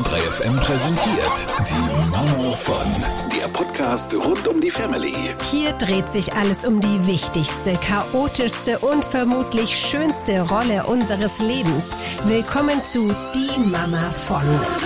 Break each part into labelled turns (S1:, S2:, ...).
S1: 3 FM präsentiert die Mama von, der Podcast rund um die Family.
S2: Hier dreht sich alles um die wichtigste, chaotischste und vermutlich schönste Rolle unseres Lebens. Willkommen zu Die Mama von.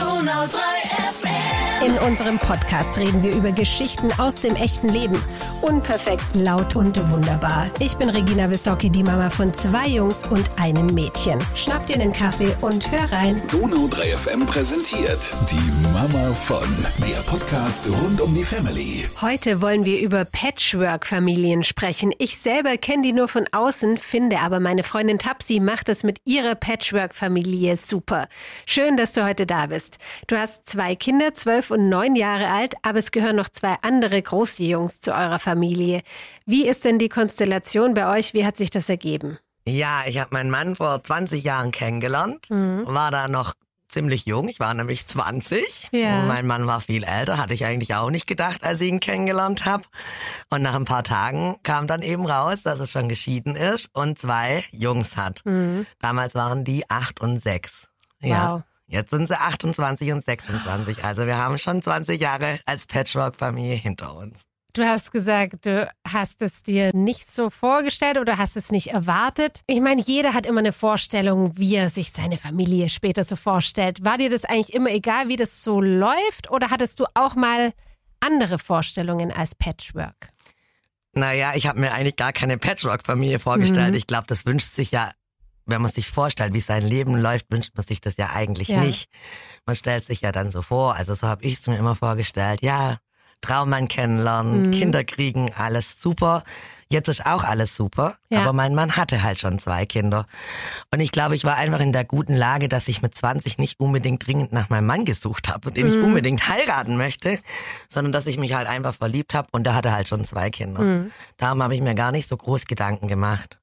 S2: In unserem Podcast reden wir über Geschichten aus dem echten Leben. Unperfekt, laut und wunderbar. Ich bin Regina Wissocki, die Mama von 2 Jungs und einem Mädchen. Schnapp dir einen Kaffee und hör rein.
S1: Donau 3 FM präsentiert die Mama von, der Podcast rund um die Family.
S2: Heute wollen wir über Patchwork-Familien sprechen. Ich selber kenne die nur von außen, finde aber meine Freundin Tapsi macht es mit ihrer Patchwork-Familie super. Schön, dass du heute da bist. Du hast 2 Kinder, 12 und 9 Jahre alt, aber es gehören noch 2 andere große Jungs zu eurer Familie. Wie ist denn die Konstellation bei euch? Wie hat sich das ergeben?
S3: Ja, ich habe meinen Mann vor 20 Jahren kennengelernt, war da noch ziemlich jung, ich war nämlich 20 und mein Mann war viel älter, hatte ich eigentlich auch nicht gedacht, als ich ihn kennengelernt habe. Und nach ein paar Tagen kam dann eben raus, dass er schon geschieden ist und 2 Jungs hat. Damals waren die 8 und 6. Ja.
S2: Wow.
S3: Jetzt sind sie 28 und 26, also wir haben schon 20 Jahre als Patchwork-Familie hinter uns.
S2: Du hast gesagt, du hast es dir nicht so vorgestellt oder hast es nicht erwartet. Ich meine, jeder hat immer eine Vorstellung, wie er sich seine Familie später so vorstellt. War dir das eigentlich immer egal, wie das so läuft? Oder hattest du auch mal andere Vorstellungen als Patchwork?
S3: Naja, ich habe mir eigentlich gar keine Patchwork-Familie vorgestellt. Ich glaube, das wünscht sich ja, wenn man sich vorstellt, wie sein Leben läuft, wünscht man sich das ja eigentlich nicht. Man stellt sich ja dann so vor, also so habe ich es mir immer vorgestellt, ja, Traummann kennenlernen, Kinder kriegen, alles super. Jetzt ist auch alles super, aber mein Mann hatte halt schon 2 Kinder. Und ich glaube, ich war einfach in der guten Lage, dass ich mit 20 nicht unbedingt dringend nach meinem Mann gesucht habe und den ich unbedingt heiraten möchte, sondern dass ich mich halt einfach verliebt habe und der hatte halt schon 2 Kinder. Darum habe ich mir gar nicht so groß Gedanken gemacht.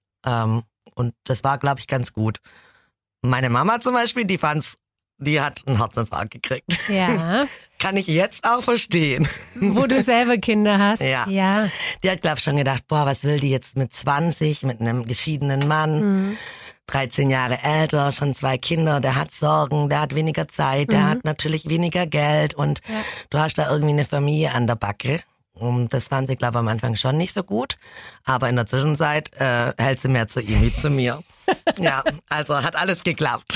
S3: Und das war, glaube ich, ganz gut. Meine Mama zum Beispiel, die hat einen Herzinfarkt gekriegt.
S2: Ja.
S3: Kann ich jetzt auch verstehen.
S2: Wo du selber Kinder hast.
S3: Ja. Die hat, glaube ich, schon gedacht, boah, was will die jetzt mit 20, mit einem geschiedenen Mann, 13 Jahre älter, schon 2 Kinder, der hat Sorgen, der hat weniger Zeit, der hat natürlich weniger Geld und du hast da irgendwie eine Familie an der Backe. Und das fand sie, glaube ich, am Anfang schon nicht so gut. Aber in der Zwischenzeit hält sie mehr zu ihm wie zu mir. Ja, also hat alles geklappt.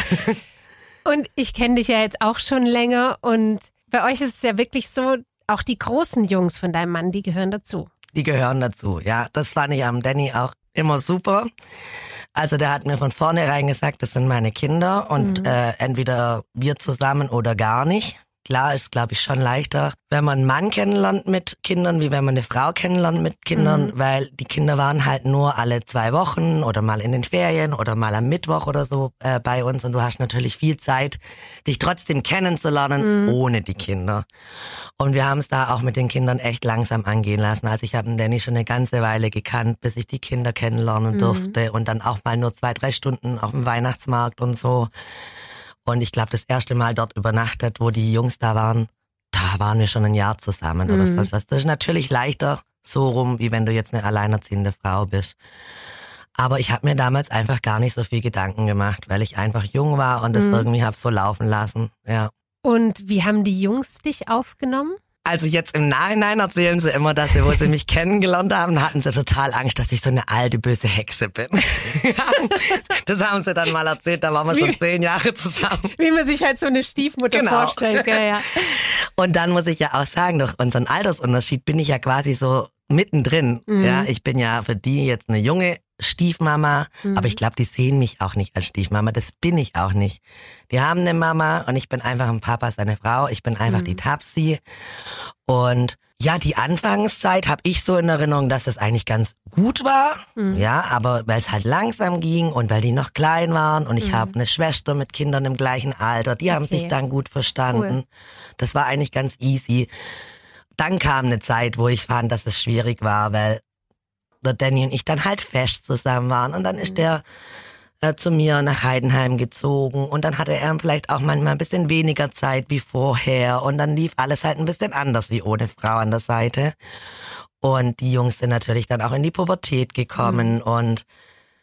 S2: Und ich kenne dich ja jetzt auch schon länger und bei euch ist es ja wirklich so, auch die großen Jungs von deinem Mann, die gehören dazu.
S3: Die gehören dazu, ja. Das fand ich am Danny auch immer super. Also der hat mir von vornherein gesagt, das sind meine Kinder und entweder wir zusammen oder gar nicht. Klar ist, glaube ich, schon leichter, wenn man einen Mann kennenlernt mit Kindern, wie wenn man eine Frau kennenlernt mit Kindern, weil die Kinder waren halt nur alle 2 Wochen oder mal in den Ferien oder mal am Mittwoch oder so bei uns und du hast natürlich viel Zeit, dich trotzdem kennenzulernen ohne die Kinder. Und wir haben es da auch mit den Kindern echt langsam angehen lassen. Also ich habe den Danny schon eine ganze Weile gekannt, bis ich die Kinder kennenlernen durfte und dann auch mal nur 2-3 Stunden auf dem Weihnachtsmarkt und so. Und ich glaube, das erste Mal dort übernachtet, wo die Jungs da waren wir schon ein Jahr zusammen oder sonst was. Das ist natürlich leichter so rum, wie wenn du jetzt eine alleinerziehende Frau bist. Aber ich habe mir damals einfach gar nicht so viel Gedanken gemacht, weil ich einfach jung war und das irgendwie habe so laufen lassen. Ja.
S2: Und wie haben die Jungs dich aufgenommen?
S3: Also jetzt im Nachhinein erzählen sie immer, dass wo sie mich kennengelernt haben, hatten sie total Angst, dass ich so eine alte, böse Hexe bin. Das haben sie dann mal erzählt, da waren wir schon 10 Jahre zusammen.
S2: Wie man sich halt so eine Stiefmutter vorstellt. Ja.
S3: Und dann muss ich ja auch sagen, durch unseren Altersunterschied bin ich ja quasi so mittendrin. Ja, ich bin ja für die jetzt eine junge Stiefmama, aber ich glaube, die sehen mich auch nicht als Stiefmama, das bin ich auch nicht. Die haben eine Mama und ich bin einfach ein Papa, seine Frau, ich bin einfach die Tapsi. Und ja, die Anfangszeit habe ich so in Erinnerung, dass das eigentlich ganz gut war, ja, aber weil es halt langsam ging und weil die noch klein waren und ich habe eine Schwester mit Kindern im gleichen Alter, die haben sich dann gut verstanden. Cool. Das war eigentlich ganz easy. Dann kam eine Zeit, wo ich fand, dass es schwierig war, weil der Danny und ich dann halt fest zusammen waren und dann ist der zu mir nach Heidenheim gezogen und dann hatte er vielleicht auch manchmal ein bisschen weniger Zeit wie vorher und dann lief alles halt ein bisschen anders wie ohne Frau an der Seite und die Jungs sind natürlich dann auch in die Pubertät gekommen und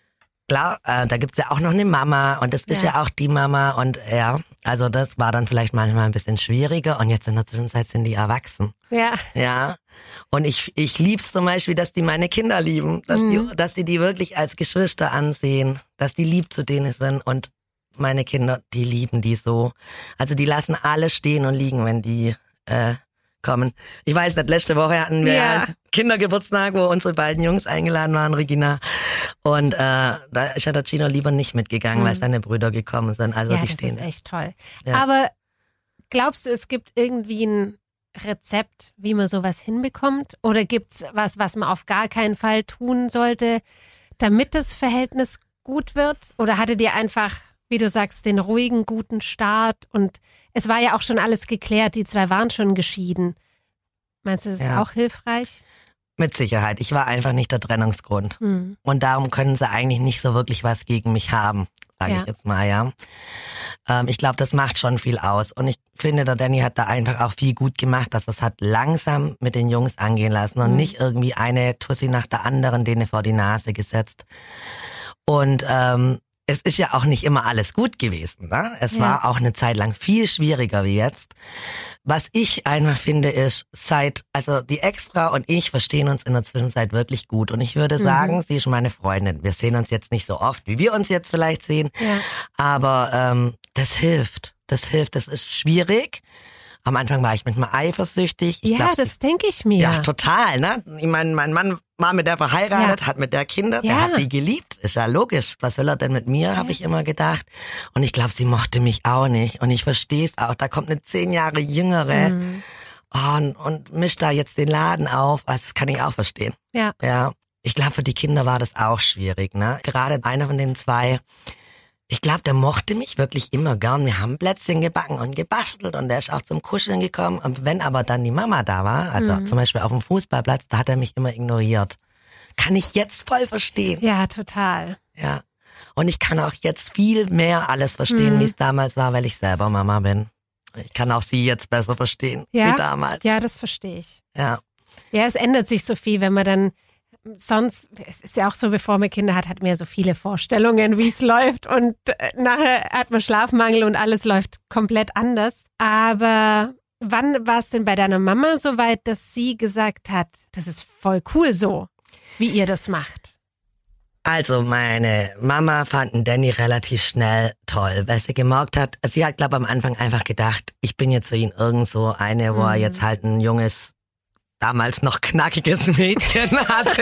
S3: klar, da gibt's ja auch noch eine Mama und das ist ja auch die Mama und ja, also das war dann vielleicht manchmal ein bisschen schwieriger und jetzt in der Zwischenzeit sind die erwachsen.
S2: Ja.
S3: Ja. Und ich lieb's zum Beispiel, dass die meine Kinder lieben, dass die wirklich als Geschwister ansehen, dass die lieb zu denen sind und meine Kinder, die lieben die so. Also die lassen alles stehen und liegen, wenn die kommen. Ich weiß nicht, letzte Woche hatten wir einen Kindergeburtstag, wo unsere beiden Jungs eingeladen waren, Regina. Und da ist ja der Gino lieber nicht mitgegangen, weil seine Brüder gekommen sind. Also die stehen.
S2: Das ist echt toll.
S3: Ja.
S2: Aber glaubst du, es gibt irgendwie ein Rezept, wie man sowas hinbekommt? Oder gibt's was man auf gar keinen Fall tun sollte, damit das Verhältnis gut wird? Oder hattet ihr einfach, wie du sagst, den ruhigen, guten Start? Und es war ja auch schon alles geklärt, die zwei waren schon geschieden. Meinst du, das ist auch hilfreich?
S3: Mit Sicherheit. Ich war einfach nicht der Trennungsgrund. Und darum können sie eigentlich nicht so wirklich was gegen mich haben, sage ich jetzt mal, ja. Ich glaube, das macht schon viel aus. Und ich finde, der Danny hat da einfach auch viel gut gemacht, dass er es hat langsam mit den Jungs angehen lassen und nicht irgendwie eine Tussi nach der anderen denen vor die Nase gesetzt. Und es ist ja auch nicht immer alles gut gewesen. Ne? Es war auch eine Zeit lang viel schwieriger wie jetzt. Was ich einfach finde ist, also die Ex-Frau und ich verstehen uns in der Zwischenzeit wirklich gut. Und ich würde sagen, sie ist meine Freundin. Wir sehen uns jetzt nicht so oft, wie wir uns jetzt vielleicht sehen. Ja. Aber das hilft. Das ist schwierig. Am Anfang war ich manchmal eifersüchtig.
S2: Das denke ich mir.
S3: Ja, total. Ne? Ich meine, mein Mann war mit der verheiratet, hat mit der Kinder, der hat die geliebt. Ist ja logisch. Was will er denn mit mir, habe ich immer gedacht. Und ich glaube, sie mochte mich auch nicht. Und ich verstehe es auch. Da kommt eine 10 Jahre jüngere und mischt da jetzt den Laden auf. Also das kann ich auch verstehen. Ja. Ich glaube, für die Kinder war das auch schwierig. Ne? Gerade einer von den zwei, ich glaube, der mochte mich wirklich immer gern. Wir haben Plätzchen gebacken und gebastelt und der ist auch zum Kuscheln gekommen. Und wenn aber dann die Mama da war, also zum Beispiel auf dem Fußballplatz, da hat er mich immer ignoriert. Kann ich jetzt voll verstehen.
S2: Ja, total.
S3: Ja. Und ich kann auch jetzt viel mehr alles verstehen, wie es damals war, weil ich selber Mama bin. Ich kann auch sie jetzt besser verstehen, wie damals.
S2: Ja, das verstehe ich.
S3: Ja.
S2: Ja, es ändert sich so viel, wenn man dann sonst, es ist ja auch so, bevor man Kinder hat, hat man ja so viele Vorstellungen, wie es läuft und nachher hat man Schlafmangel und alles läuft komplett anders. Aber wann war es denn bei deiner Mama so weit, dass sie gesagt hat, das ist voll cool so, wie ihr das macht?
S3: Also meine Mama fand den Danny relativ schnell toll, weil sie gemerkt hat, sie hat glaube am Anfang einfach gedacht, ich bin jetzt für ihn irgend so eine, wo er jetzt halt ein junges, damals noch knackiges Mädchen hatte.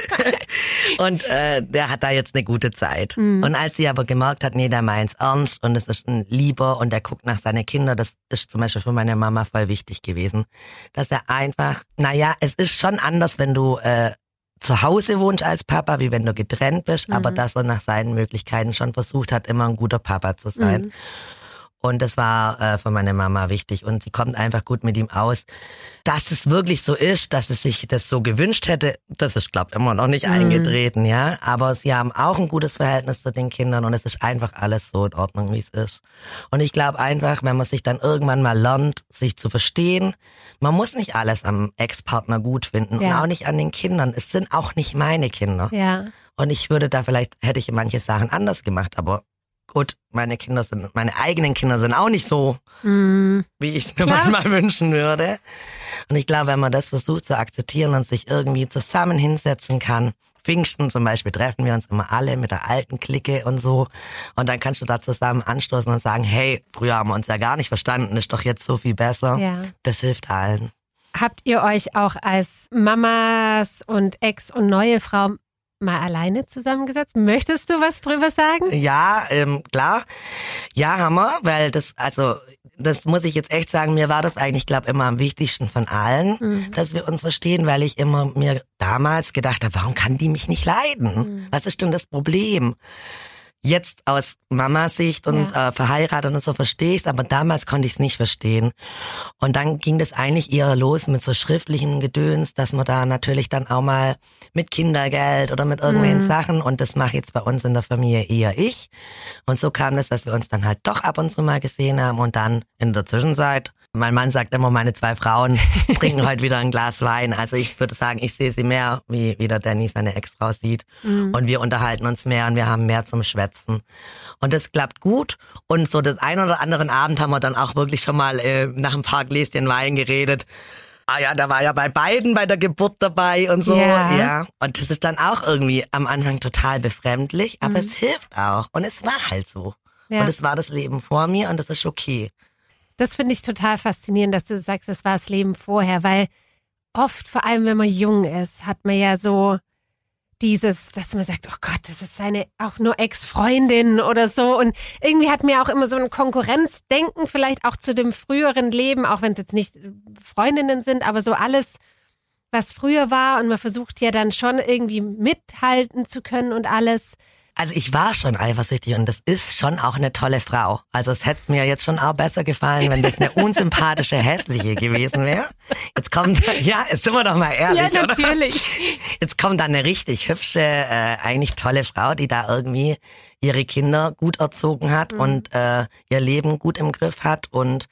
S3: Und der hat da jetzt eine gute Zeit. Und als sie aber gemerkt hat, nee, der meint's ernst und es ist ein Lieber und der guckt nach seinen Kindern, das ist zum Beispiel für meine Mama voll wichtig gewesen, dass er einfach, es ist schon anders, wenn du zu Hause wohnst als Papa, wie wenn du getrennt bist, aber dass er nach seinen Möglichkeiten schon versucht hat, immer ein guter Papa zu sein. Und das war für meine Mama wichtig und sie kommt einfach gut mit ihm aus. Dass es wirklich so ist, dass es sich das so gewünscht hätte, das ist, glaube ich, immer noch nicht eingetreten, ja. Aber sie haben auch ein gutes Verhältnis zu den Kindern und es ist einfach alles so in Ordnung, wie es ist. Und ich glaube einfach, wenn man sich dann irgendwann mal lernt, sich zu verstehen, man muss nicht alles am Ex-Partner gut finden und auch nicht an den Kindern. Es sind auch nicht meine Kinder. Ja. Und ich würde da hätte ich manche Sachen anders gemacht, aber gut, meine eigenen Kinder sind auch nicht so, wie ich es mir manchmal wünschen würde. Und ich glaube, wenn man das versucht zu akzeptieren und sich irgendwie zusammen hinsetzen kann, Pfingsten zum Beispiel treffen wir uns immer alle mit der alten Clique und so. Und dann kannst du da zusammen anstoßen und sagen, hey, früher haben wir uns ja gar nicht verstanden, ist doch jetzt so viel besser. Ja. Das hilft allen.
S2: Habt ihr euch auch als Mamas und Ex- und neue Frau mal alleine zusammengesetzt? Möchtest du was drüber sagen?
S3: Ja, klar. Ja, haben wir, weil das muss ich jetzt echt sagen, mir war das eigentlich, glaube ich, immer am wichtigsten von allen, dass wir uns verstehen, weil ich immer mir damals gedacht habe, warum kann die mich nicht leiden? Was ist denn das Problem? Jetzt aus Mamas-Sicht und verheiratet und so verstehe ich es, aber damals konnte ich es nicht verstehen. Und dann ging das eigentlich eher los mit so schriftlichen Gedöns, dass man da natürlich dann auch mal mit Kindergeld oder mit irgendwelchen Sachen, und das mache jetzt bei uns in der Familie eher ich. Und so kam das, dass wir uns dann halt doch ab und zu mal gesehen haben und dann in der Zwischenzeit Mein Mann sagt immer, meine 2 Frauen trinken heute wieder ein Glas Wein. Also ich würde sagen, ich sehe sie mehr, wie der Danny seine Ex-Frau sieht. Und wir unterhalten uns mehr und wir haben mehr zum Schwätzen. Und das klappt gut. Und so das ein oder anderen Abend haben wir dann auch wirklich schon mal nach ein paar Gläschen Wein geredet. Ah ja, da war ja bei beiden bei der Geburt dabei und so. Ja. Und das ist dann auch irgendwie am Anfang total befremdlich, aber es hilft auch. Und es war halt so. Ja. Und es war das Leben vor mir und das ist okay.
S2: Das finde ich total faszinierend, dass du sagst, das war das Leben vorher, weil oft, vor allem wenn man jung ist, hat man ja so dieses, dass man sagt, oh Gott, das ist seine auch nur Ex-Freundin oder so. Und irgendwie hat mir auch immer so ein Konkurrenzdenken, vielleicht auch zu dem früheren Leben, auch wenn es jetzt nicht Freundinnen sind, aber so alles, was früher war. Und man versucht ja dann schon irgendwie mithalten zu können und alles.
S3: Also ich war schon eifersüchtig und das ist schon auch eine tolle Frau. Also es hätte mir jetzt schon auch besser gefallen, wenn das eine unsympathische, hässliche gewesen wäre. Jetzt kommt, jetzt sind wir doch mal ehrlich,
S2: ja, natürlich.
S3: Oder? Jetzt kommt da eine richtig hübsche, eigentlich tolle Frau, die da irgendwie ihre Kinder gut erzogen hat und ihr Leben gut im Griff hat und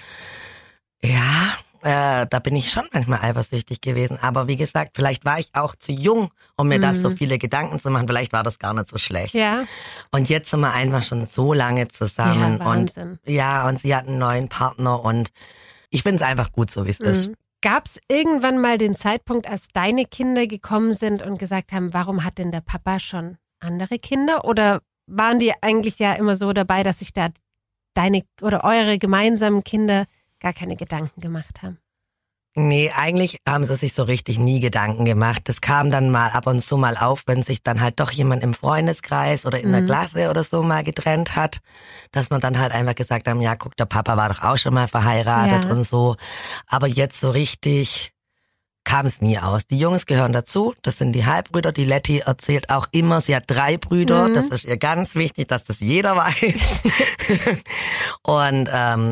S3: da bin ich schon manchmal eifersüchtig gewesen. Aber wie gesagt, vielleicht war ich auch zu jung, um mir da so viele Gedanken zu machen. Vielleicht war das gar nicht so schlecht.
S2: Ja.
S3: Und jetzt sind wir einfach schon so lange zusammen.
S2: Ja, Wahnsinn.
S3: Und sie hat einen neuen Partner und ich finde es einfach gut, so wie es ist.
S2: Gab es irgendwann mal den Zeitpunkt, als deine Kinder gekommen sind und gesagt haben, warum hat denn der Papa schon andere Kinder? Oder waren die eigentlich ja immer so dabei, dass sich da deine oder eure gemeinsamen Kinder gar keine Gedanken gemacht haben?
S3: Nee, eigentlich haben sie sich so richtig nie Gedanken gemacht. Das kam dann mal ab und zu mal auf, wenn sich dann halt doch jemand im Freundeskreis oder in der Klasse oder so mal getrennt hat, dass man dann halt einfach gesagt haben, ja guck, der Papa war doch auch schon mal verheiratet und so. Aber jetzt so richtig kam es nie aus. Die Jungs gehören dazu, das sind die Halbbrüder. Die Letty erzählt auch immer, sie hat 3 Brüder. Das ist ihr ganz wichtig, dass das jeder weiß. Und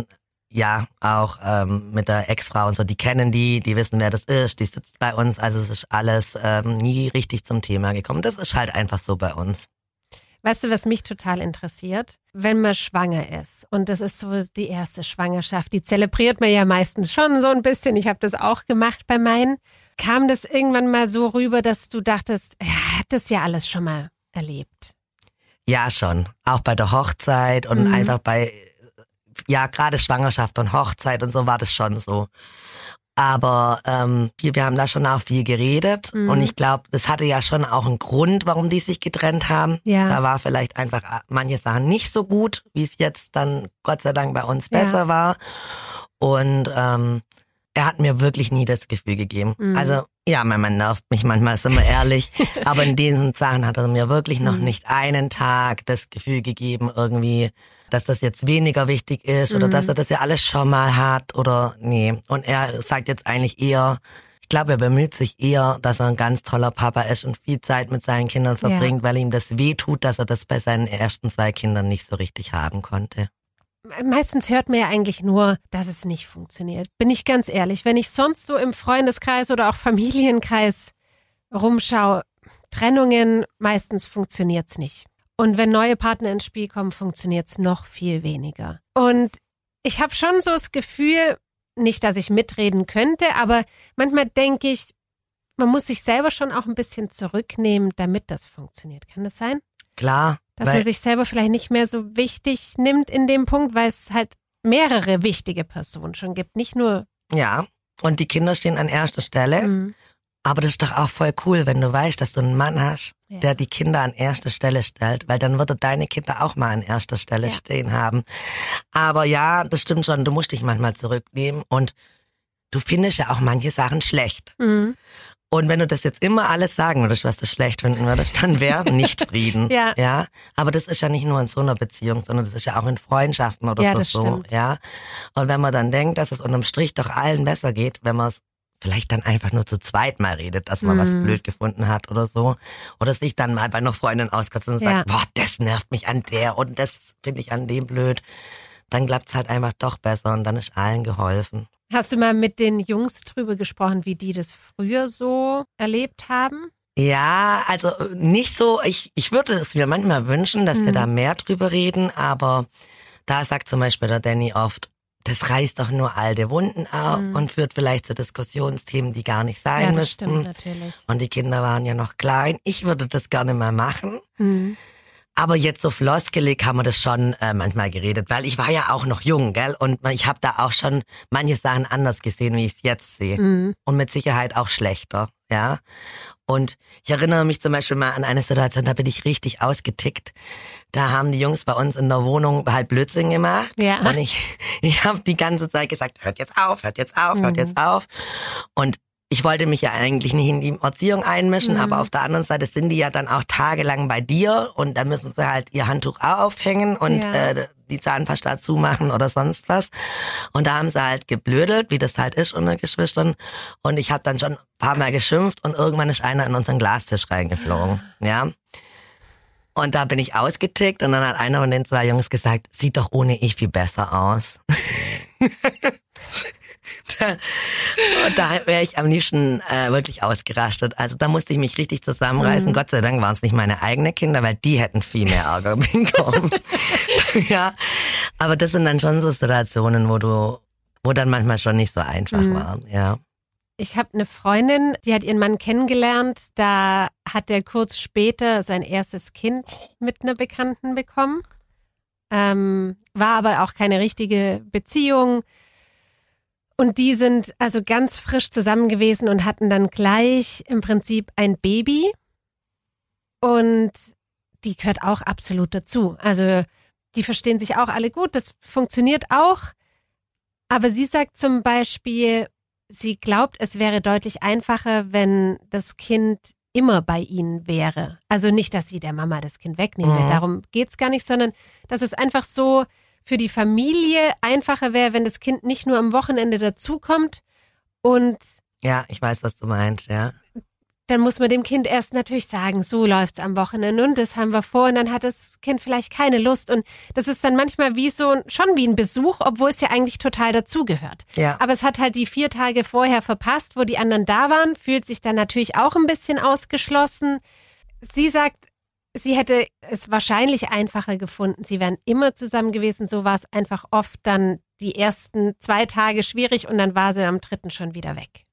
S3: auch mit der Ex-Frau und so, die kennen die wissen, wer das ist, die sitzt bei uns, also es ist alles nie richtig zum Thema gekommen. Das ist halt einfach so bei uns.
S2: Weißt du, was mich total interessiert? Wenn man schwanger ist und das ist so die erste Schwangerschaft, die zelebriert man ja meistens schon so ein bisschen, ich habe das auch gemacht bei meinen. Kam das irgendwann mal so rüber, dass du dachtest, er hat das ja alles schon mal erlebt? Ja,
S3: schon. Auch bei der Hochzeit und einfach bei gerade Schwangerschaft und Hochzeit und so war das schon so. Aber wir haben da schon auch viel geredet und ich glaube, das hatte ja schon auch einen Grund, warum die sich getrennt haben. Ja. Da war vielleicht einfach manche Sachen nicht so gut, wie es jetzt dann Gott sei Dank bei uns besser war. Und er hat mir wirklich nie das Gefühl gegeben. Also ja, mein Mann nervt mich manchmal, sind wir ehrlich. Aber in diesen Sachen hat er mir wirklich noch nicht einen Tag das Gefühl gegeben, irgendwie, dass das jetzt weniger wichtig ist oder dass er das ja alles schon mal hat oder nee. Und er sagt jetzt eigentlich eher, ich glaube, er bemüht sich eher, dass er ein ganz toller Papa ist und viel Zeit mit seinen Kindern verbringt, weil ihm das wehtut, dass er das bei seinen ersten 2 Kindern nicht so richtig haben konnte.
S2: Meistens hört man ja eigentlich nur, dass es nicht funktioniert. Bin ich ganz ehrlich, wenn ich sonst so im Freundeskreis oder auch Familienkreis rumschaue, Trennungen, meistens funktioniert's nicht. Und wenn neue Partner ins Spiel kommen, funktioniert's noch viel weniger. Und ich habe schon so das Gefühl, nicht, dass ich mitreden könnte, aber manchmal denke ich, man muss sich selber schon auch ein bisschen zurücknehmen, damit das funktioniert. Kann das sein?
S3: Klar.
S2: Dass man sich selber vielleicht nicht mehr so wichtig nimmt in dem Punkt, weil es halt mehrere wichtige Personen schon gibt, nicht nur...
S3: Ja, und die Kinder stehen an erster Stelle. Aber das ist doch auch voll cool, wenn du weißt, dass du einen Mann hast, der die Kinder an erster Stelle stellt, weil dann würde deine Kinder auch mal an erster Stelle stehen haben. Aber ja, das stimmt schon, du musst dich manchmal zurücknehmen und du findest ja auch manche Sachen schlecht. Und wenn du das jetzt immer alles sagen würdest, was du schlecht finden würdest, dann wäre nicht Frieden. Ja. Aber das ist ja nicht nur in so einer Beziehung, sondern das ist ja auch in Freundschaften oder so.
S2: Stimmt.
S3: Ja. Und wenn man dann denkt, dass es unterm Strich doch allen besser geht, wenn man es vielleicht dann einfach nur zu zweit mal redet, dass man was blöd gefunden hat oder so. Oder sich dann mal bei einer Freundin auskotzt und sagt, boah, das nervt mich an der und das finde ich an dem blöd. Dann klappt's halt einfach doch besser und dann ist allen geholfen.
S2: Hast du mal mit den Jungs drüber gesprochen, wie die das früher so erlebt haben?
S3: Ja, also nicht so, ich würde es mir manchmal wünschen, dass wir da mehr drüber reden, aber da sagt zum Beispiel der Danny oft, das reißt doch nur alte Wunden auf und führt vielleicht zu Diskussionsthemen, die gar nicht sein müssten.
S2: Stimmt natürlich.
S3: Und die Kinder waren ja noch klein. Ich würde das gerne mal machen. Aber jetzt so floskelig haben wir das schon manchmal geredet, weil ich war ja auch noch jung, gell? Und ich habe da auch schon manche Sachen anders gesehen, wie ich es jetzt sehe. Und mit Sicherheit auch schlechter, ja. Und ich erinnere mich zum Beispiel mal an eine Situation, da bin ich richtig ausgetickt. Da haben die Jungs bei uns in der Wohnung halt Blödsinn gemacht.
S2: Ja.
S3: Und ich habe die ganze Zeit gesagt, hört jetzt auf, hört jetzt auf, hört jetzt auf. Und ich wollte mich ja eigentlich nicht in die Erziehung einmischen, aber auf der anderen Seite sind die ja dann auch tagelang bei dir und da müssen sie halt ihr Handtuch aufhängen und die Zahnpasta zumachen oder sonst was. Und da haben sie halt geblödelt, wie das halt ist unter Geschwistern. Und ich habe dann schon ein paar Mal geschimpft und irgendwann ist einer in unseren Glastisch reingeflogen. Ja. Und da bin ich ausgetickt und dann hat einer von den 2 Jungs gesagt, sieht doch ohne ich viel besser aus. Da wäre ich am liebsten wirklich ausgerastet. Also da musste ich mich richtig zusammenreißen. Gott sei Dank waren es nicht meine eigenen Kinder, weil die hätten viel mehr Ärger bekommen. Ja, aber das sind dann schon so Situationen, wo dann manchmal schon nicht so einfach waren. Ja.
S2: Ich habe eine Freundin, die hat ihren Mann kennengelernt. Da hat er kurz später sein erstes Kind mit einer Bekannten bekommen. War aber auch keine richtige Beziehung. Und die sind also ganz frisch zusammen gewesen und hatten dann gleich im Prinzip ein Baby. Und die gehört auch absolut dazu. Also die verstehen sich auch alle gut, das funktioniert auch. Aber sie sagt zum Beispiel, sie glaubt, es wäre deutlich einfacher, wenn das Kind immer bei ihnen wäre. Also nicht, dass sie der Mama das Kind wegnehmen will, darum geht's gar nicht, sondern dass es einfach so für die Familie einfacher wäre, wenn das Kind nicht nur am Wochenende dazukommt und
S3: ja, ich weiß, was du meinst, ja.
S2: Dann muss man dem Kind erst natürlich sagen, so läuft's am Wochenende und das haben wir vor und dann hat das Kind vielleicht keine Lust und das ist dann manchmal schon wie ein Besuch, obwohl es ja eigentlich total dazugehört.
S3: Ja.
S2: Aber es hat halt die 4 Tage vorher verpasst, wo die anderen da waren, fühlt sich dann natürlich auch ein bisschen ausgeschlossen. Sie sagt, sie hätte es wahrscheinlich einfacher gefunden. Sie wären immer zusammen gewesen. So war es einfach oft dann die ersten 2 Tage schwierig und dann war sie am 3. schon wieder weg.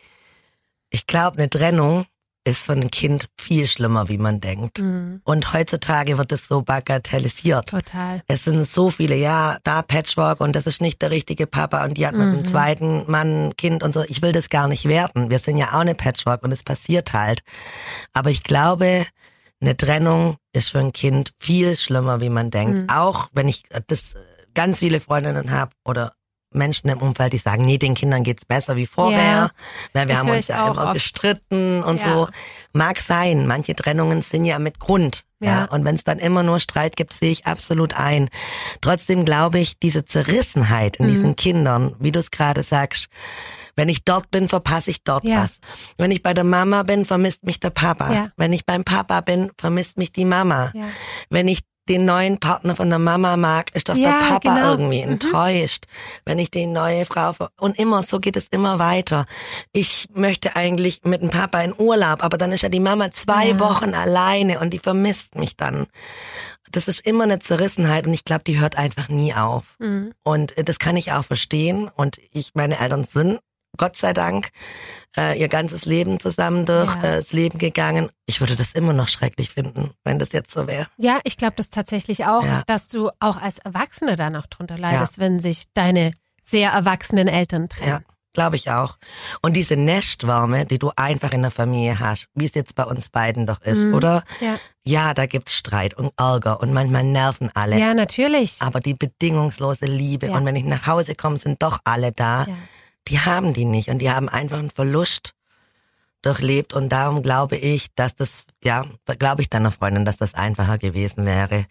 S3: Ich glaube, eine Trennung ist für ein Kind viel schlimmer, wie man denkt. Und heutzutage wird es so bagatellisiert.
S2: Total.
S3: Es sind so viele, ja, da Patchwork und das ist nicht der richtige Papa und die hat mit einem zweiten Mann ein Kind und so. Ich will das gar nicht werten. Wir sind ja auch eine Patchwork und es passiert halt. Aber ich glaube, eine Trennung ist für ein Kind viel schlimmer, wie man denkt. Auch wenn ich das ganz viele Freundinnen habe oder Menschen im Umfeld, die sagen, nee, den Kindern geht's besser wie vorher, weil wir haben uns ja immer oft gestritten und so. Mag sein, manche Trennungen sind ja mit Grund. Ja. Und wenn es dann immer nur Streit gibt, sehe ich absolut ein. Trotzdem glaube ich, diese Zerrissenheit in diesen Kindern, wie du es gerade sagst, wenn ich dort bin, verpasse ich dort was. Wenn ich bei der Mama bin, vermisst mich der Papa. Ja. Wenn ich beim Papa bin, vermisst mich die Mama. Ja. Wenn ich den neuen Partner von der Mama mag, ist doch der Papa irgendwie enttäuscht. Wenn ich die neue Frau... Und immer, so geht es immer weiter. Ich möchte eigentlich mit dem Papa in Urlaub, aber dann ist ja die Mama 2 Wochen alleine und die vermisst mich dann. Das ist immer eine Zerrissenheit und ich glaube, die hört einfach nie auf. Und das kann ich auch verstehen. Und meine Eltern sind Gott sei Dank ihr ganzes Leben zusammen durch das Leben gegangen. Ich würde das immer noch schrecklich finden, wenn das jetzt so wäre.
S2: Ja, ich glaube das tatsächlich auch, dass du auch als Erwachsene da noch drunter leidest, wenn sich deine sehr erwachsenen Eltern trennen.
S3: Ja, glaube ich auch. Und diese Nestwärme, die du einfach in der Familie hast, wie es jetzt bei uns beiden doch ist, oder? Ja, da gibt's Streit und Ärger und manchmal nerven alle.
S2: Ja, natürlich.
S3: Aber die bedingungslose Liebe und wenn ich nach Hause komme, sind doch alle da. Ja. Die haben die nicht und die haben einfach einen Verlust durchlebt und darum glaube ich, dass das, da glaube ich deiner Freundin, dass das einfacher gewesen wäre.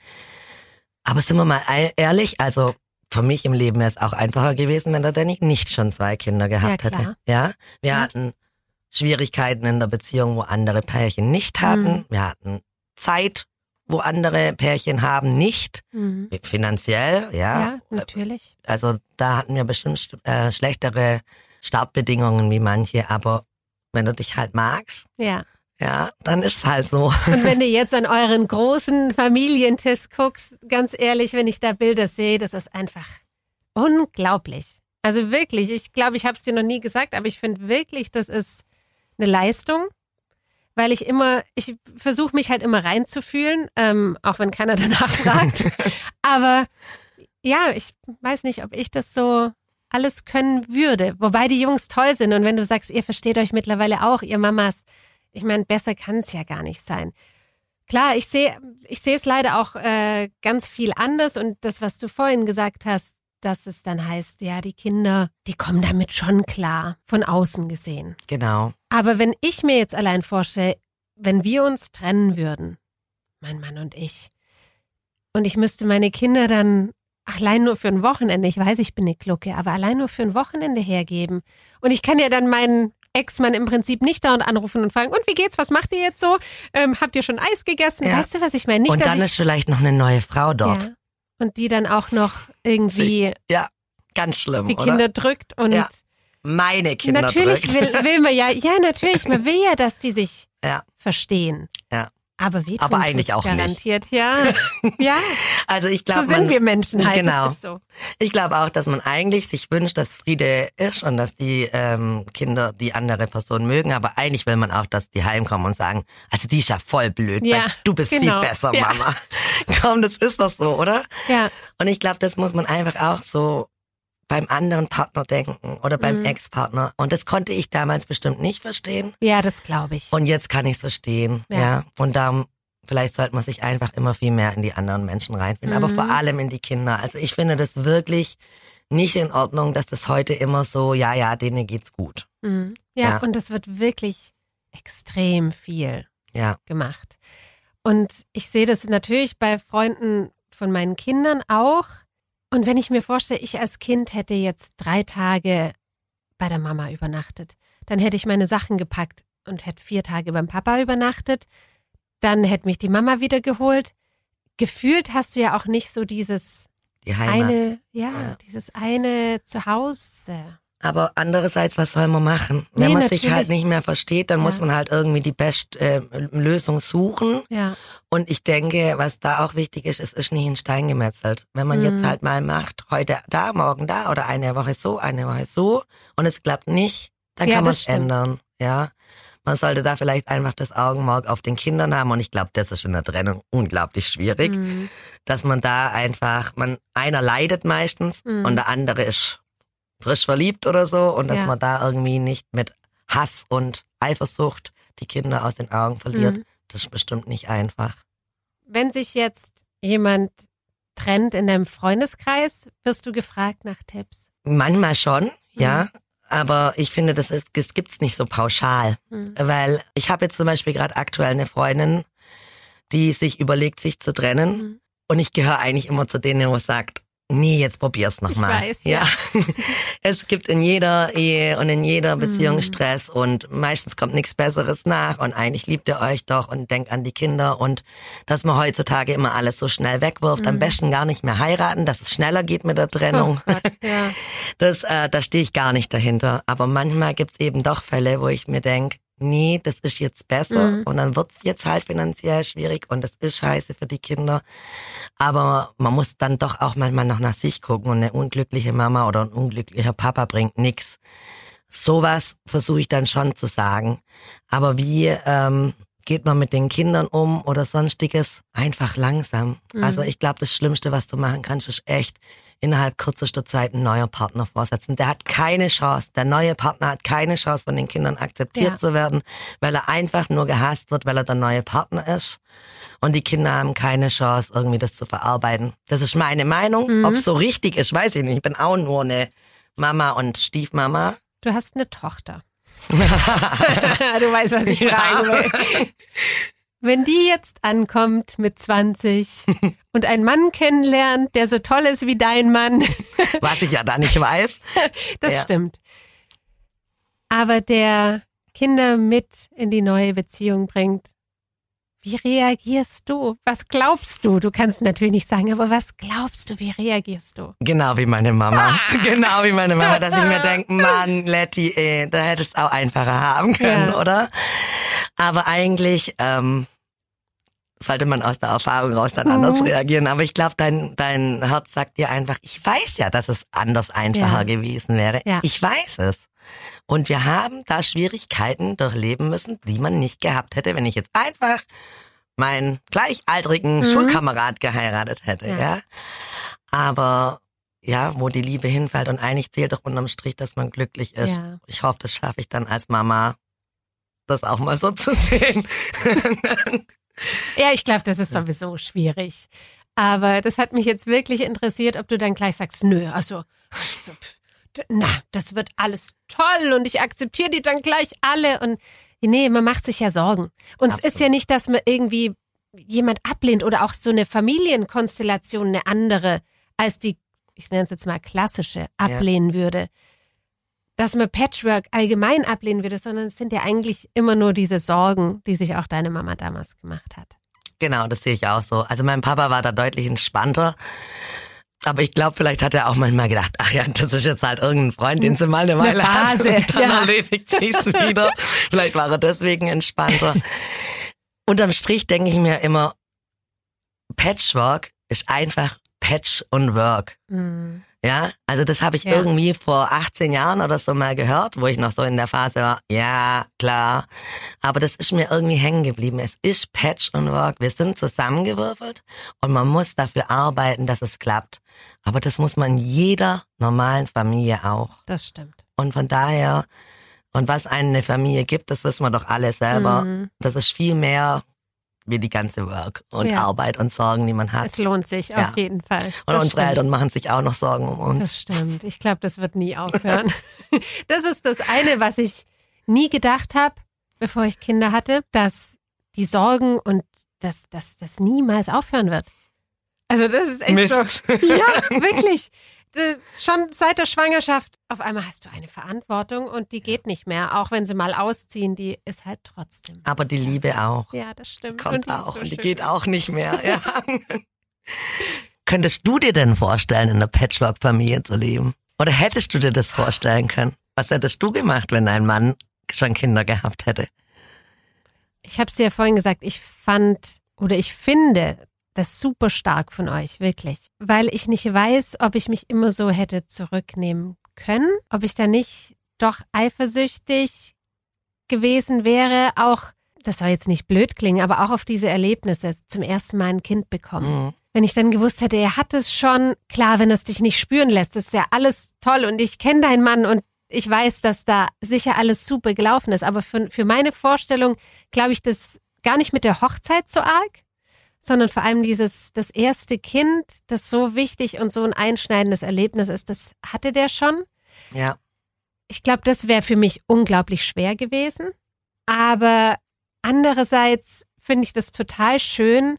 S3: Aber sind wir mal ehrlich, also für mich im Leben wäre es auch einfacher gewesen, wenn der Danny nicht schon 2 Kinder gehabt hätte. Ja, wir hatten Schwierigkeiten in der Beziehung, wo andere Pärchen nicht hatten. Wir hatten Zeit, wo andere Pärchen haben, nicht. Finanziell,
S2: Ja, natürlich.
S3: Also da hatten wir bestimmt schlechtere Startbedingungen wie manche, aber wenn du dich halt magst, dann ist es halt so.
S2: Und wenn du jetzt an euren großen Familientisch guckst, ganz ehrlich, wenn ich da Bilder sehe, das ist einfach unglaublich. Also wirklich, ich glaube, ich habe es dir noch nie gesagt, aber ich finde wirklich, das ist eine Leistung, weil ich versuche mich halt immer reinzufühlen, auch wenn keiner danach fragt. Aber ja, ich weiß nicht, ob ich das so alles können würde. Wobei die Jungs toll sind und wenn du sagst, ihr versteht euch mittlerweile auch, ihr Mamas, ich meine, besser kann es ja gar nicht sein. Klar, ich sehe es leider auch ganz viel anders und das, was du vorhin gesagt hast, dass es dann heißt, ja, die Kinder, die kommen damit schon klar, von außen gesehen.
S3: Genau.
S2: Aber wenn ich mir jetzt allein vorstelle, wenn wir uns trennen würden, mein Mann und ich müsste meine Kinder dann allein nur für ein Wochenende, ich weiß, ich bin eine Glucke, aber allein nur für ein Wochenende hergeben. Und ich kann ja dann meinen Ex-Mann im Prinzip nicht dauernd anrufen und fragen, und wie geht's, was macht ihr jetzt so? Habt ihr schon Eis gegessen?
S3: Ja.
S2: Weißt du, was ich meine? Nicht,
S3: und dann ist vielleicht noch eine neue Frau dort.
S2: Ja. Und die dann auch noch irgendwie
S3: Ja, ganz schlimm,
S2: die
S3: oder?
S2: Kinder drückt und
S3: Ja. Meine Kinder
S2: natürlich
S3: drückt.
S2: will man ja natürlich, man will ja, dass die sich
S3: Ja.
S2: verstehen.
S3: Ja.
S2: Aber wehtun
S3: Aber eigentlich
S2: tut's
S3: auch nicht.
S2: garantiert, ja. Ja,
S3: Also ich glaube,
S2: so sind wir Menschen halt,
S3: Genau.
S2: das ist so.
S3: Ich glaube auch, dass man eigentlich sich wünscht, dass Friede ist und dass die Kinder die andere Person mögen, aber eigentlich will man auch, dass die heimkommen und sagen, also die ist ja voll blöd,
S2: Ja,
S3: weil du bist
S2: genau.
S3: viel besser,
S2: Ja.
S3: Mama. Komm, das ist doch so, oder?
S2: Ja,
S3: Und ich glaube, das muss man einfach auch so beim anderen Partner denken oder beim Ex-Partner. Und das konnte ich damals bestimmt nicht verstehen.
S2: ja, das glaube ich.
S3: Und jetzt kann ich es verstehen.
S2: Ja.
S3: Ja. Und darum, vielleicht sollte man sich einfach immer viel mehr in die anderen Menschen reinfinden, aber vor allem in die Kinder. Also ich finde das wirklich nicht in Ordnung, dass das heute immer so, ja, denen geht's gut.
S2: Ja,
S3: Ja.
S2: und es wird wirklich extrem viel
S3: Ja.
S2: gemacht. Und ich sehe das natürlich bei Freunden von meinen Kindern auch. Und wenn ich mir vorstelle, ich als Kind hätte jetzt 3 Tage bei der Mama übernachtet, dann hätte ich meine Sachen gepackt und hätte 4 Tage beim Papa übernachtet. Dann hätte mich die Mama wieder geholt. Gefühlt hast du ja auch nicht so dieses
S3: Die Heimat.
S2: dieses eine Zuhause.
S3: Aber andererseits, was soll man machen? Wenn
S2: Nee,
S3: man sich halt
S2: natürlich.
S3: nicht mehr versteht, dann
S2: Ja.
S3: muss man halt irgendwie die beste Lösung suchen.
S2: Ja,
S3: Und ich denke, was da auch wichtig ist, es ist nicht in Stein gemetzelt. Wenn man jetzt halt mal macht, heute da, morgen da oder eine Woche so und es klappt nicht, dann
S2: Ja,
S3: kann man
S2: das
S3: es
S2: stimmt.
S3: ändern. Ja, man sollte da vielleicht einfach das Augenmerk auf den Kindern haben und ich glaube, das ist in der Trennung unglaublich schwierig, dass man da einfach, einer leidet meistens und der andere ist frisch verliebt oder so und dass
S2: Ja.
S3: man da irgendwie nicht mit Hass und Eifersucht die Kinder aus den Augen verliert. Das ist bestimmt nicht einfach.
S2: wenn sich jetzt jemand trennt in deinem Freundeskreis, wirst du gefragt nach Tipps.
S3: Manchmal schon, ja. Aber ich finde, das gibt's nicht so pauschal. Weil ich habe jetzt zum Beispiel gerade aktuell eine Freundin, die sich überlegt, sich zu trennen. Und ich gehöre eigentlich immer zu denen, wo sagt, nee, jetzt probier's nochmal.
S2: Ich weiß, ja.
S3: Es gibt in jeder Ehe und in jeder Beziehung Stress und meistens kommt nichts Besseres nach und eigentlich liebt ihr euch doch und denkt an die Kinder und dass man heutzutage immer alles so schnell wegwirft, am besten gar nicht mehr heiraten, dass es schneller geht mit der Trennung.
S2: Oh Gott, ja.
S3: Da stehe ich gar nicht dahinter. Aber manchmal gibt's eben doch Fälle, wo ich mir denk, nee, das ist jetzt besser und dann wird's jetzt halt finanziell schwierig und das ist scheiße für die Kinder. Aber man muss dann doch auch manchmal noch nach sich gucken und eine unglückliche Mama oder ein unglücklicher Papa bringt nix. Sowas versuche ich dann schon zu sagen. Aber wie geht man mit den Kindern um oder sonstiges? Einfach langsam. Also ich glaube, das Schlimmste, was du machen kannst, ist echt innerhalb kürzester Zeit einen neuen Partner vorsetzen. Der hat keine Chance. Der neue Partner hat keine Chance, von den Kindern akzeptiert zu werden, weil er einfach nur gehasst wird, weil er der neue Partner ist. Und die Kinder haben keine Chance, irgendwie das zu verarbeiten. Das ist meine Meinung. Ob es so richtig ist, weiß ich nicht. Ich bin auch nur eine Mama und Stiefmama.
S2: Du hast eine Tochter. Du weißt, was ich fragen will. Wenn die jetzt ankommt mit 20 und einen Mann kennenlernt, der so toll ist wie dein Mann,
S3: Was ich ja da nicht weiß.
S2: das
S3: Ja.
S2: stimmt. Aber der Kinder mit in die neue Beziehung bringt, wie reagierst du? Was glaubst du? Du kannst natürlich nicht sagen, aber was glaubst du? Wie reagierst du?
S3: Genau wie meine Mama. Genau wie meine Mama, dass ich mir denke, Mann, Letty, da hättest du auch einfacher haben können,
S2: Ja.
S3: oder? Aber eigentlich sollte man aus der Erfahrung raus dann anders reagieren. Aber ich glaube, dein Herz sagt dir einfach, ich weiß ja, dass es anders einfacher gewesen wäre. Ja. Ich weiß es. Und wir haben da Schwierigkeiten durchleben müssen, die man nicht gehabt hätte, wenn ich jetzt einfach meinen gleichaltrigen Schulkamerad geheiratet hätte. Ja. Aber ja, wo die Liebe hinfällt und eigentlich zählt doch unterm Strich, dass man glücklich ist. Ja. Ich hoffe, das schaffe ich dann als Mama, das auch mal so zu sehen.
S2: Ja, ich glaube, das ist sowieso schwierig. Aber das hat mich jetzt wirklich interessiert, ob du dann gleich sagst, nö, das wird alles toll und ich akzeptiere die dann gleich alle. Und nee, man macht sich ja Sorgen. Und es ist ja nicht, dass man irgendwie jemand ablehnt oder auch so eine Familienkonstellation, eine andere, als die, ich nenne es jetzt mal klassische, ablehnen würde. Dass man Patchwork allgemein ablehnen würde, sondern es sind ja eigentlich immer nur diese Sorgen, die sich auch deine Mama damals gemacht hat.
S3: Genau, das sehe ich auch so. Also mein Papa war da deutlich entspannter. Aber ich glaube, vielleicht hat er auch manchmal gedacht, ach ja, das ist jetzt halt irgendein Freund, den sie mal eine Weile hat und dann erledigt sich's wieder. Vielleicht war er deswegen entspannter. Unterm Strich denke ich mir immer, Patchwork ist einfach Patch und Work. Mhm. Ja, also das habe ich irgendwie vor 18 Jahren oder so mal gehört, wo ich noch so in der Phase war, ja, klar. Aber das ist mir irgendwie hängen geblieben. Es ist Patch und Work. Wir sind zusammengewürfelt und man muss dafür arbeiten, dass es klappt. Aber das muss man in jeder normalen Familie auch.
S2: Das stimmt.
S3: Und von daher, und was eine Familie gibt, das wissen wir doch alle selber. Mhm. Das ist viel mehr wie die ganze Work und Arbeit und Sorgen, die man hat.
S2: Es lohnt sich auf jeden Fall.
S3: Und das unsere Eltern machen sich auch noch Sorgen um uns.
S2: Das stimmt. Ich glaube, das wird nie aufhören. Das ist das eine, was ich nie gedacht habe, bevor ich Kinder hatte, dass die Sorgen und dass das niemals aufhören wird. Also das ist echt
S3: Mist.
S2: So. Ja, wirklich. Schon seit der Schwangerschaft, auf einmal hast du eine Verantwortung und die geht nicht mehr. Auch wenn sie mal ausziehen, die ist halt trotzdem.
S3: Aber die Liebe auch.
S2: Ja, das stimmt.
S3: Kommt und auch. So und die geht auch nicht mehr. Ja. Könntest du dir denn vorstellen, in einer Patchwork-Familie zu leben? Oder hättest du dir das vorstellen können? Was hättest du gemacht, wenn dein Mann schon Kinder gehabt hätte?
S2: Ich habe es ja vorhin gesagt, ich finde das super stark von euch, wirklich. Weil ich nicht weiß, ob ich mich immer so hätte zurücknehmen können, ob ich da nicht doch eifersüchtig gewesen wäre, auch, das soll jetzt nicht blöd klingen, aber auch auf diese Erlebnisse, zum ersten Mal ein Kind bekommen. Mhm. Wenn ich dann gewusst hätte, er hat es schon, klar, wenn es dich nicht spüren lässt, das ist ja alles toll und ich kenne deinen Mann und ich weiß, dass da sicher alles super gelaufen ist, aber für meine Vorstellung glaube ich das gar nicht mit der Hochzeit so arg, sondern vor allem das erste Kind, das so wichtig und so ein einschneidendes Erlebnis ist, das hatte der schon.
S3: Ja.
S2: Ich glaube, das wäre für mich unglaublich schwer gewesen. Aber andererseits finde ich das total schön,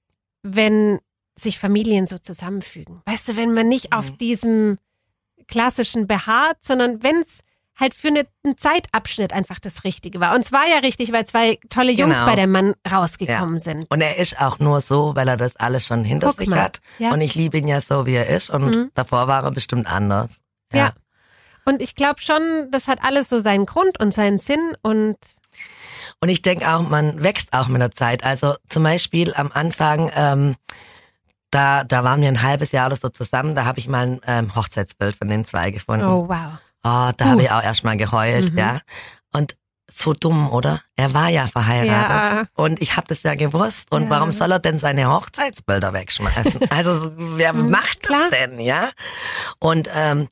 S2: wenn sich Familien so zusammenfügen. Weißt du, wenn man nicht auf diesem klassischen beharrt, sondern wenn es halt für einen Zeitabschnitt einfach das Richtige war. Und es war ja richtig, weil 2 tolle Jungs bei dem Mann rausgekommen sind.
S3: Und er ist auch nur so, weil er das alles schon hinter sich hat. Ja. Und ich liebe ihn ja so, wie er ist. Und davor war er bestimmt anders.
S2: Ja. Und ich glaube schon, das hat alles so seinen Grund und seinen Sinn. Und
S3: ich denke auch, man wächst auch mit der Zeit. Also zum Beispiel am Anfang, da waren wir ein halbes Jahr oder so zusammen. Da habe ich mal ein Hochzeitsbild von den 2 gefunden.
S2: Oh, wow.
S3: Oh, da habe ich auch erstmal geheult, ja. Und so dumm, oder? Er war ja verheiratet. Ja. Und ich habe das ja gewusst. Und warum soll er denn seine Hochzeitsbilder wegschmeißen? Also, wer macht das denn, ja? Und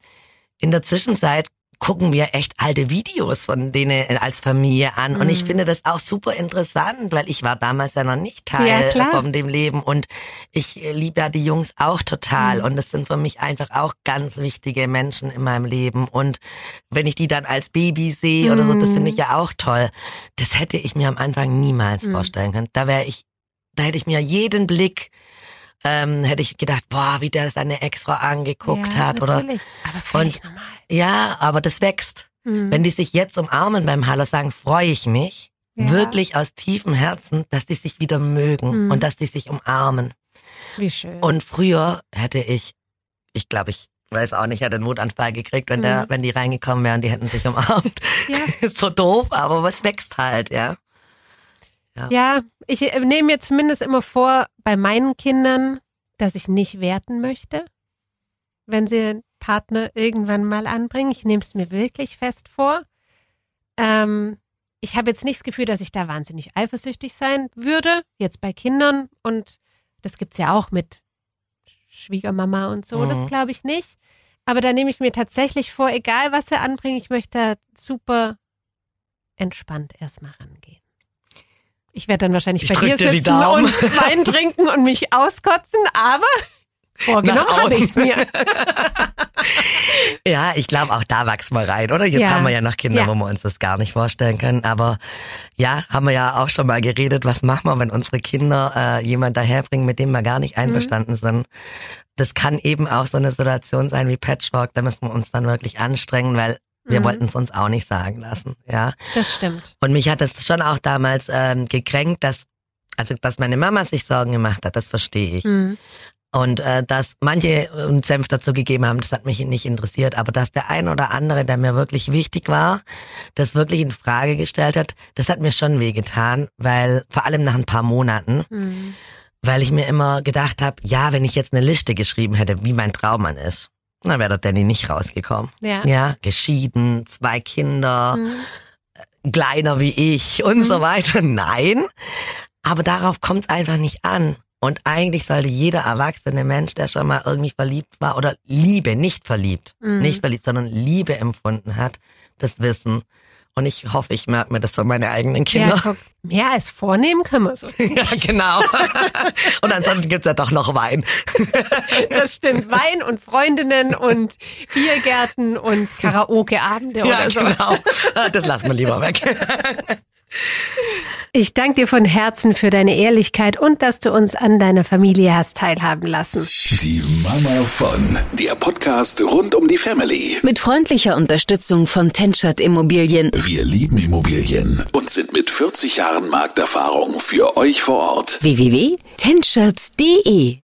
S3: in der Zwischenzeit gucken wir echt alte Videos von denen als Familie an. Und ich finde das auch super interessant, weil ich war damals ja noch nicht Teil von dem Leben. Und ich liebe ja die Jungs auch total. Und das sind für mich einfach auch ganz wichtige Menschen in meinem Leben. Und wenn ich die dann als Baby sehe oder so, das finde ich ja auch toll. Das hätte ich mir am Anfang niemals vorstellen können. Da hätte ich mir jeden Blick hätte ich gedacht, boah, wie der seine Ex-Frau angeguckt hat.
S2: Natürlich.
S3: Oder
S2: aber völlig normal.
S3: Ja, aber das wächst. Wenn die sich jetzt umarmen beim Hallo sagen, freue ich mich wirklich aus tiefem Herzen, dass die sich wieder mögen und dass die sich umarmen.
S2: Wie schön.
S3: Und früher hätte ich glaube, ich weiß auch nicht, hätte einen Wutanfall gekriegt, wenn die reingekommen wären, die hätten sich umarmt. Ja. Ist so doof, aber was wächst halt, ja.
S2: Ja, ich nehme mir zumindest immer vor, bei meinen Kindern, dass ich nicht werten möchte, wenn sie einen Partner irgendwann mal anbringen. Ich nehme es mir wirklich fest vor. Ich habe jetzt nicht das Gefühl, dass ich da wahnsinnig eifersüchtig sein würde, jetzt bei Kindern. Und das gibt es ja auch mit Schwiegermama und so, das glaube ich nicht. Aber da nehme ich mir tatsächlich vor, egal was sie anbringen, ich möchte da super entspannt erstmal rangehen. Ich werde dann wahrscheinlich bei dir sitzen und Wein trinken und mich auskotzen, aber vorgenommen habe ich es mir.
S3: Ja, ich glaube, auch da wachsen wir rein, oder? Jetzt haben wir ja noch Kinder, wo wir uns das gar nicht vorstellen können. Aber ja, haben wir ja auch schon mal geredet, was machen wir, wenn unsere Kinder jemand daherbringen, mit dem wir gar nicht einverstanden sind. Das kann eben auch so eine Situation sein wie Patchwork, da müssen wir uns dann wirklich anstrengen, weil wir wollten es uns auch nicht sagen lassen. Ja,
S2: das stimmt.
S3: Und mich hat das schon auch damals gekränkt, dass meine Mama sich Sorgen gemacht hat, das verstehe ich. Und dass manche einen Senf dazu gegeben haben, das hat mich nicht interessiert, aber dass der ein oder andere, der mir wirklich wichtig war, das wirklich in Frage gestellt hat, das hat mir schon wehgetan, weil vor allem nach ein paar Monaten, weil ich mir immer gedacht habe, ja, wenn ich jetzt eine Liste geschrieben hätte, wie mein Traummann ist, dann wäre der Danny nicht rausgekommen. Ja, geschieden, 2 Kinder, kleiner wie ich und so weiter. Nein, aber darauf kommt es einfach nicht an. Und eigentlich sollte jeder erwachsene Mensch, der schon mal irgendwie verliebt war oder Liebe, nicht verliebt, sondern Liebe empfunden hat, das wissen. Und ich hoffe, ich merke mir das von meinen eigenen Kindern.
S2: Ja, guck, mehr als vornehmen können wir so.
S3: Ja, genau. Und ansonsten gibt's ja doch noch Wein.
S2: Das stimmt. Wein und Freundinnen und Biergärten und Karaoke-Abende oder so.
S3: Ja, genau. Das lassen wir lieber weg.
S2: Ich danke dir von Herzen für deine Ehrlichkeit und dass du uns an deiner Familie hast teilhaben lassen.
S1: Die Mama von, der Podcast rund um die Family.
S4: Mit freundlicher Unterstützung von Tenschert Immobilien.
S1: Wir lieben Immobilien und sind mit 40 Jahren Markterfahrung für euch vor Ort.
S4: www.tenschert.de